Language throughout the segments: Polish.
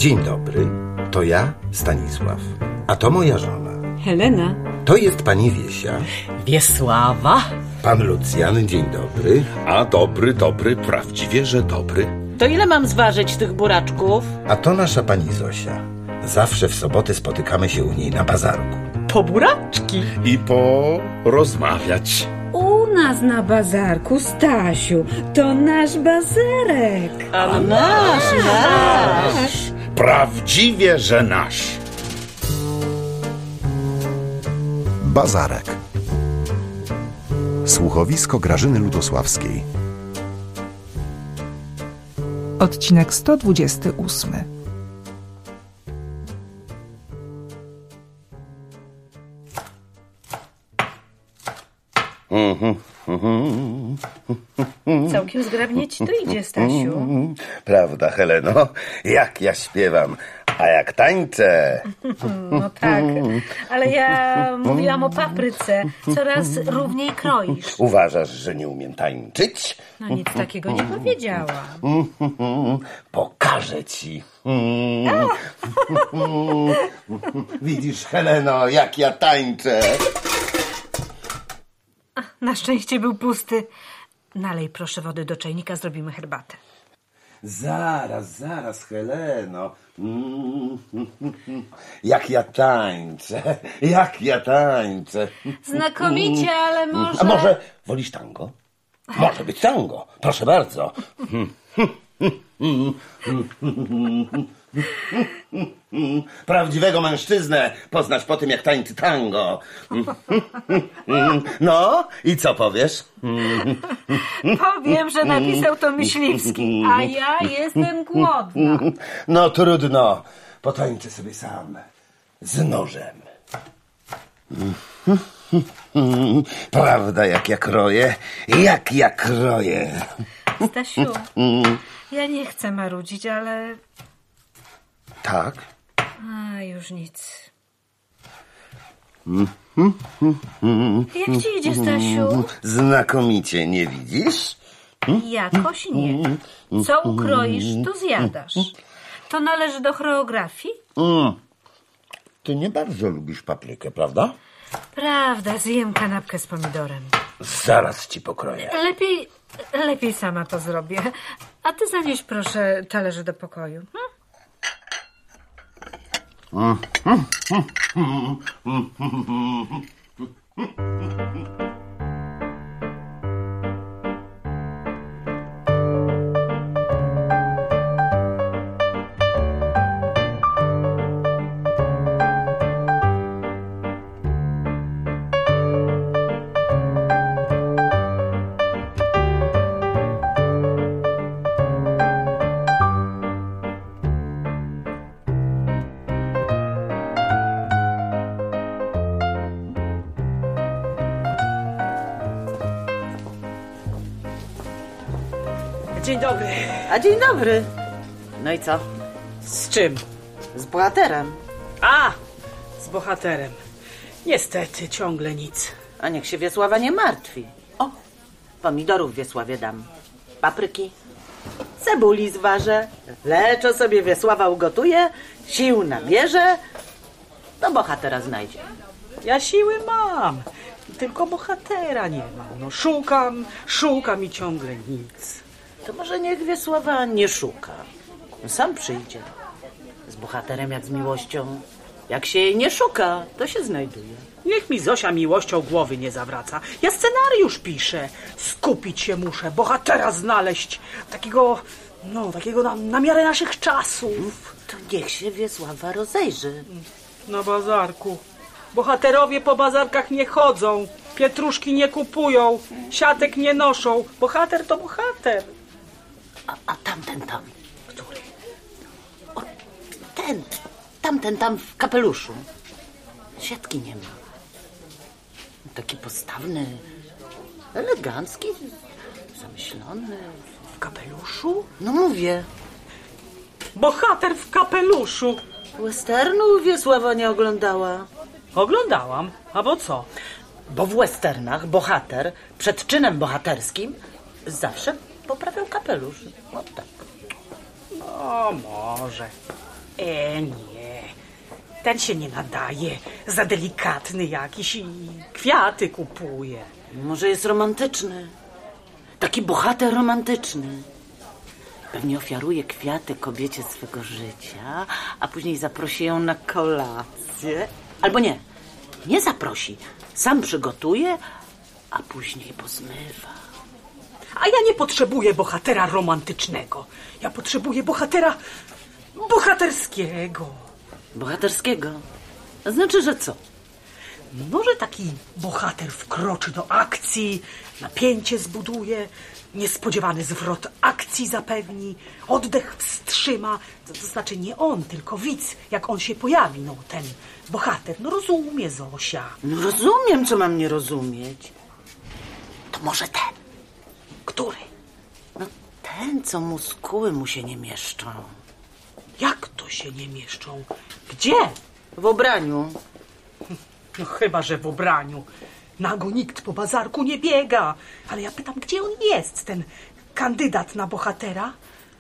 Dzień dobry, to ja, Stanisław, a to moja żona. Helena. To jest pani Wiesia. Wiesława. Pan Lucjan, dzień dobry. A dobry, prawdziwie, że dobry. To ile mam zważyć tych buraczków? A to nasza pani Zosia. Zawsze w soboty spotykamy się u niej na bazarku. Po buraczki. I porozmawiać. U nas na bazarku, Stasiu, to nasz bazarek. A nasz. Prawdziwie, że nasz. Bazarek. Słuchowisko Grażyny Ludosławskiej. Odcinek 128. Całkiem zgrabnie ci to idzie, Stasiu. Prawda, Heleno? Jak ja śpiewam, a jak tańczę. No tak, ale ja mówiłam o papryce. Coraz równiej kroisz. Uważasz, że nie umiem tańczyć? No nic takiego nie powiedziałam. Pokażę ci. Widzisz, Heleno, jak ja tańczę. Na szczęście był pusty. Nalej proszę wody do czajnika, zrobimy herbatę. Zaraz, Heleno. Jak ja tańczę. Znakomicie, ale może... A może wolisz tango? Może być tango, proszę bardzo. Prawdziwego mężczyznę poznać po tym, jak tańczy tango. No, i co powiesz? Powiem, że napisał to Myśliwski, a ja jestem głodna. No trudno, potańczę sobie sam. Z nożem. Prawda, jak ja kroję. Stasiu, ja nie chcę marudzić, ale... Tak? A, już nic. Jak ci idzie, Stasiu? Znakomicie, nie widzisz? Jakoś nie. Co ukroisz, to zjadasz. To należy do choreografii? Ty nie bardzo lubisz paprykę, prawda? Prawda, zjem kanapkę z pomidorem. Zaraz ci pokroję. Lepiej sama to zrobię. A ty zanieś proszę talerze do pokoju. Dzień dobry. A dzień dobry. No i co? Z czym? Z bohaterem. A, z bohaterem. Niestety, ciągle nic. A niech się Wiesława nie martwi. O, pomidorów Wiesławie dam. Papryki. Cebuli zważę. Leczo sobie Wiesława ugotuje. Sił nabierze. To bohatera znajdzie. Ja siły mam. Tylko bohatera nie mam. No szukam i ciągle nic. To może niech Wiesława nie szuka. Sam przyjdzie. Z bohaterem jak z miłością. Jak się jej nie szuka, to się znajduje. Niech mi Zosia miłością głowy nie zawraca. Ja scenariusz piszę. Skupić się muszę, bohatera znaleźć. Takiego na miarę naszych czasów. To niech się Wiesława rozejrzy. Na bazarku. Bohaterowie po bazarkach nie chodzą. Pietruszki nie kupują. Siatek nie noszą. Bohater to bohater. A tamten tam. Który? O, tamten tam w kapeluszu. Siatki nie ma. Taki postawny, elegancki, zamyślony. W kapeluszu? No mówię. Bohater w kapeluszu. Westernu Wiesława nie oglądała. Oglądałam. A bo co? Bo w westernach bohater przed czynem bohaterskim zawsze poprawiał kapelusz. No tak. No może. Nie. Ten się nie nadaje. Za delikatny jakiś i kwiaty kupuje. Może jest romantyczny. Taki bohater romantyczny. Pewnie ofiaruje kwiaty kobiecie swego życia, a później zaprosi ją na kolację. Albo nie zaprosi. Sam przygotuje, a później pozmywa. A ja nie potrzebuję bohatera romantycznego. Ja potrzebuję bohatera bohaterskiego. Bohaterskiego? Znaczy, że co? Może taki bohater wkroczy do akcji, napięcie zbuduje, niespodziewany zwrot akcji zapewni, oddech wstrzyma. To znaczy nie on, tylko widz, jak on się pojawi, no ten bohater. No rozumie, Zosia. No rozumiem, co mam nie rozumieć. To może ten. Który? No ten, co muskuły mu się nie mieszczą. Jak to się nie mieszczą? Gdzie? W ubraniu. No chyba, że w ubraniu. Nago nikt po bazarku nie biega. Ale ja pytam, gdzie on jest, ten kandydat na bohatera?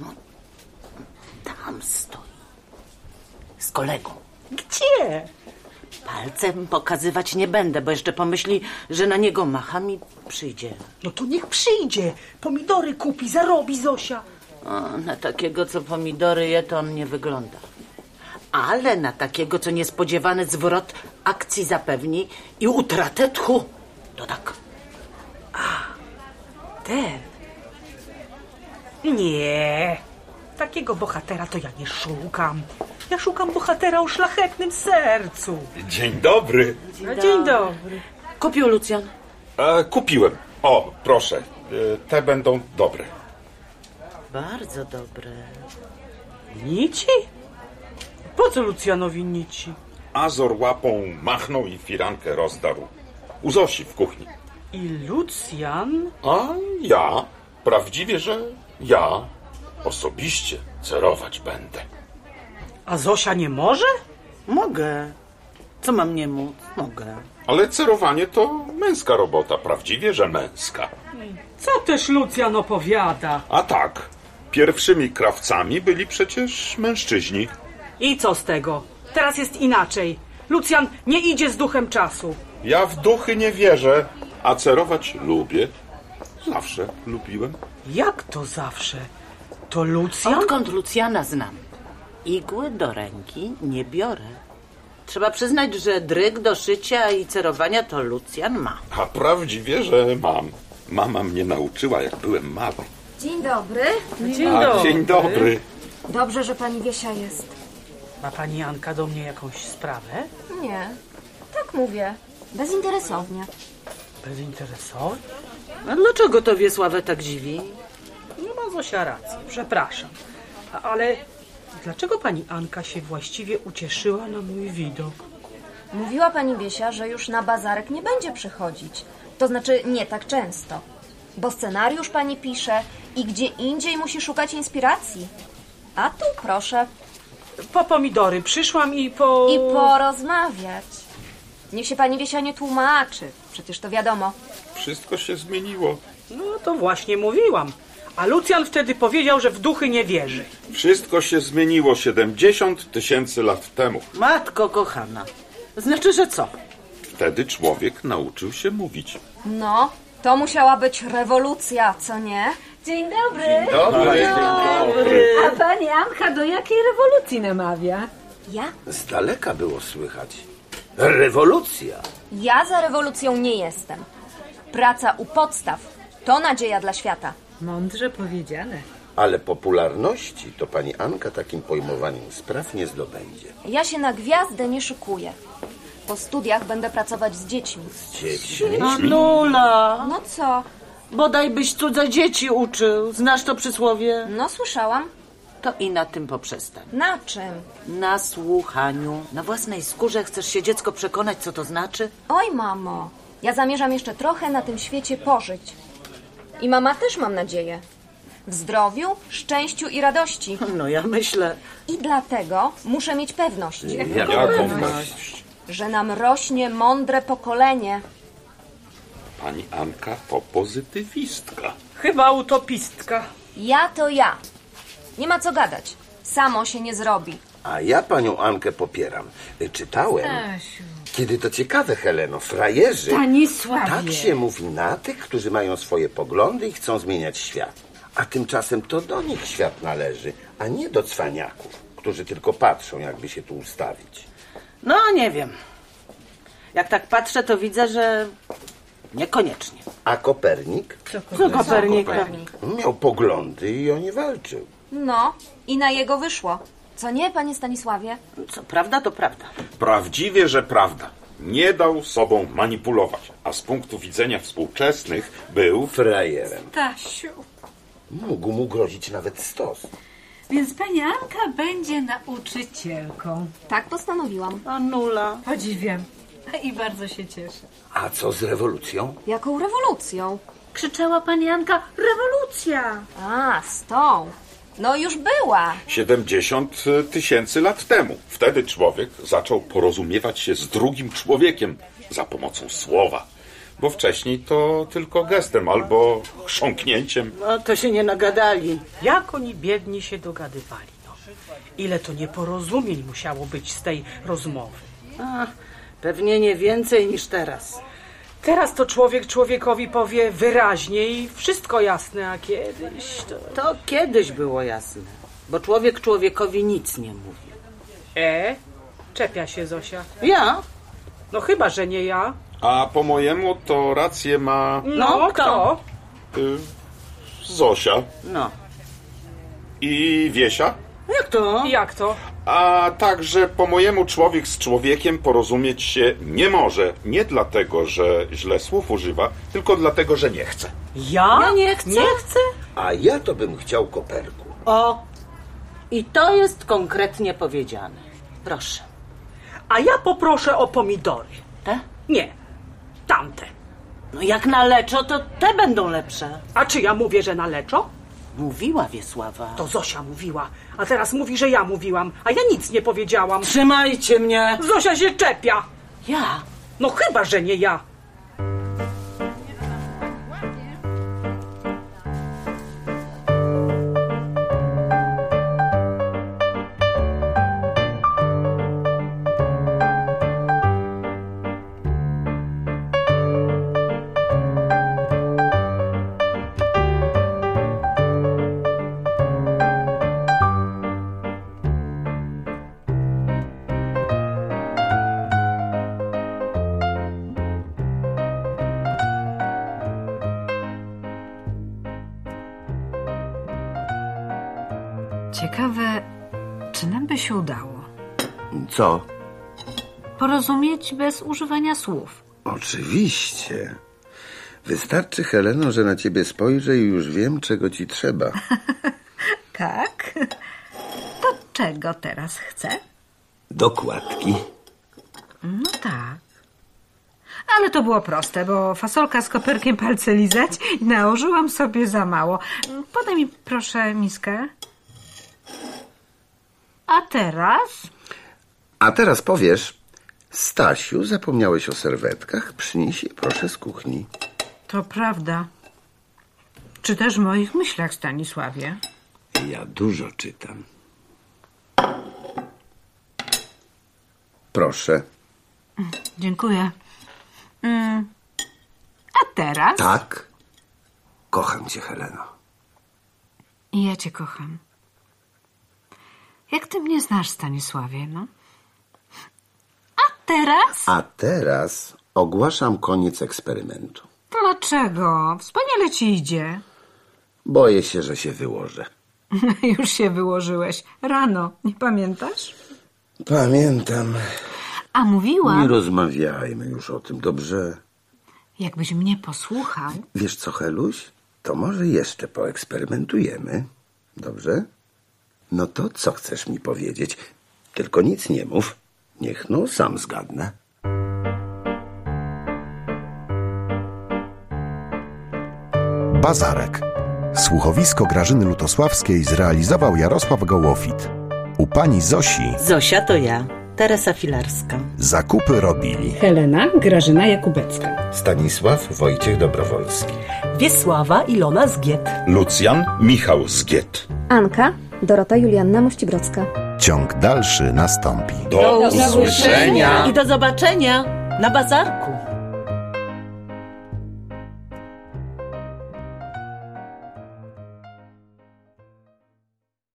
Tam stoi. Z kolegą. Gdzie? Palcem pokazywać nie będę, bo jeszcze pomyśli, że na niego macham i przyjdzie. No to niech przyjdzie. Pomidory kupi, zarobi Zosia. O, na takiego, co pomidory je, to on nie wygląda. Ale na takiego, co niespodziewany zwrot akcji zapewni i utratę tchu, to tak. Ten. Nie. Takiego bohatera to ja nie szukam. Ja szukam bohatera o szlachetnym sercu. Dzień dobry. Dzień dobry. Kupił Lucjan. Kupiłem. O, proszę. Te będą dobre. Bardzo dobre. Nici? Po co Lucjanowi nici? Azor łapą machnął i firankę rozdarł. U Zosi w kuchni. I Lucjan? A ja, prawdziwie, że ja osobiście cerować będę. A Zosia nie może? Mogę. Co mam nie móc? Mogę. Ale cerowanie to męska robota, prawdziwie, że męska. Co też Lucjan opowiada? A tak, pierwszymi krawcami byli przecież mężczyźni. I co z tego? Teraz jest inaczej. Lucjan nie idzie z duchem czasu. Ja w duchy nie wierzę, a cerować lubię. Zawsze lubiłem. Jak to zawsze? To Lucjan? Odkąd Lucjana znam? Igły do ręki nie biorę. Trzeba przyznać, że dryg do szycia i cerowania to Lucjan ma. A prawdziwie, że mam. Mama mnie nauczyła, jak byłem mały. Dzień dobry. Dzień dobry. Dobrze, że pani Wiesia jest. Ma pani Anka do mnie jakąś sprawę? Nie, tak mówię. Bezinteresownie. Bezinteresownie? A dlaczego to Wiesławę tak dziwi? No ma Zosia rację, przepraszam. Ale dlaczego pani Anka się właściwie ucieszyła na mój widok? Mówiła pani Wiesia, że już na bazarek nie będzie przychodzić. To znaczy nie tak często. Bo scenariusz pani pisze i gdzie indziej musi szukać inspiracji. A tu proszę. Po pomidory przyszłam I porozmawiać. Niech się pani Wiesia nie tłumaczy. Przecież to wiadomo. Wszystko się zmieniło. No to właśnie mówiłam. A Lucjan wtedy powiedział, że w duchy nie wierzy. Wszystko się zmieniło 70 000 lat temu. Matko kochana. Znaczy, że co? Wtedy człowiek nauczył się mówić. No, to musiała być rewolucja, co nie? Dzień dobry. Dobry. A pani Anka do jakiej rewolucji namawia? Ja? Z daleka było słychać. Rewolucja. Ja za rewolucją nie jestem. Praca u podstaw to nadzieja dla świata. Mądrze powiedziane. Ale popularności to pani Anka takim pojmowaniem spraw nie zdobędzie. Ja się na gwiazdę nie szykuję. Po studiach będę pracować z dziećmi. Dziećmi? Anula! No co? Bodaj byś cudze dzieci uczył. Znasz to przysłowie? No słyszałam. To i na tym poprzestań. Na czym? Na słuchaniu. Na własnej skórze chcesz się dziecko przekonać, co to znaczy? Oj, mamo. Ja zamierzam jeszcze trochę na tym świecie pożyć. I mama też, mam nadzieję. W zdrowiu, szczęściu i radości. No ja myślę... I dlatego muszę mieć pewność, Jaką pewność? że nam rośnie mądre pokolenie. Pani Anka to pozytywistka. Chyba utopistka. Ja to ja. Nie ma co gadać. Samo się nie zrobi. A ja panią Ankę popieram. Czytałem. Stasiu. Kiedy to ciekawe, Heleno, frajerzy... Stanisławie. Tak się mówi na tych, którzy mają swoje poglądy i chcą zmieniać świat. A tymczasem to do nich świat należy, a nie do cwaniaków, którzy tylko patrzą, jakby się tu ustawić. No, nie wiem. Jak tak patrzę, to widzę, że niekoniecznie. A Kopernik? Co Kopernika? Miał poglądy i o nie walczył. No, i na jego wyszło. Co nie, panie Stanisławie? Co prawda, to prawda. Prawdziwie, że prawda. Nie dał sobą manipulować, a z punktu widzenia współczesnych był... Frajerem. Stasiu. Mógł mu grozić nawet stos. Więc pani Anka będzie nauczycielką. Tak postanowiłam. Anula. Podziwiam. I bardzo się cieszę. A co z rewolucją? Jaką rewolucją? Krzyczała pani Anka, rewolucja! A, z tą. No już była. 70 000 lat temu. Wtedy człowiek zaczął porozumiewać się z drugim człowiekiem za pomocą słowa. Bo wcześniej to tylko gestem albo chrząknięciem. No, to się nie nagadali. Jak oni biedni się dogadywali, no. Ile to nieporozumień musiało być z tej rozmowy. A, pewnie nie więcej niż teraz. Teraz to człowiek człowiekowi powie wyraźnie i wszystko jasne, a kiedyś to... To kiedyś było jasne, bo człowiek człowiekowi nic nie mówi. Czepia się Zosia. Ja? No chyba, że nie ja. A po mojemu to rację ma No, kto? Zosia No. i Wiesia. Jak to? Jak to? A także po mojemu człowiek z człowiekiem porozumieć się nie może. Nie dlatego, że źle słów używa, tylko dlatego, że nie chce. Ja nie chcę. Nie chcę? A ja to bym chciał Koperku. O, i to jest konkretnie powiedziane. Proszę. A ja poproszę o pomidory. Te? Nie, tamte. No jak na leczo, to te będą lepsze. A czy ja mówię, że na leczo? Mówiła Wiesława. To Zosia mówiła, a teraz mówi, że ja mówiłam, a ja nic nie powiedziałam. Trzymajcie mnie. Zosia się czepia. Ja? No chyba, że nie ja. Ciekawe, czy nam by się udało Co? porozumieć bez używania słów. Oczywiście. Wystarczy, Heleno, że na ciebie spojrzę i już wiem, czego ci trzeba. Tak? To czego teraz chcę? Dokładki. No tak. Ale to było proste, bo fasolka z koperkiem palce lizać i nałożyłam sobie za mało. Podaj mi proszę miskę. A teraz? A teraz powiesz, Stasiu, zapomniałeś o serwetkach? Przynieś je proszę z kuchni. To prawda. Czy też w moich myślach, Stanisławie? Ja dużo czytam. Proszę. Dziękuję. A teraz? Tak. Kocham cię, Heleno. I ja cię kocham. Jak ty mnie znasz, Stanisławie, no? A teraz? A teraz ogłaszam koniec eksperymentu. Dlaczego? Wspaniale ci idzie. Boję się, że się wyłożę. Już się wyłożyłeś. Rano, nie pamiętasz? Pamiętam. A mówiłam... Nie rozmawiajmy już o tym, dobrze? Jakbyś mnie posłuchał... Wiesz co, Heluś? To może jeszcze poeksperymentujemy. Dobrze? No to co chcesz mi powiedzieć? Tylko nic nie mów. Niech no sam zgadnę. Bazarek. Słuchowisko Grażyny Lutosławskiej zrealizował Jarosław Gołofit. U pani Zosi Zosia to ja, Teresa Filarska. zakupy robili Helena Grażyna Jakubecka. Stanisław Wojciech Dobrowolski. Wiesława Ilona Zgiet. Lucjan Michał Zgiet. Anka Dorota Julianna Mościbrodzka. Ciąg dalszy nastąpi. Do usłyszenia! I do zobaczenia na bazarku.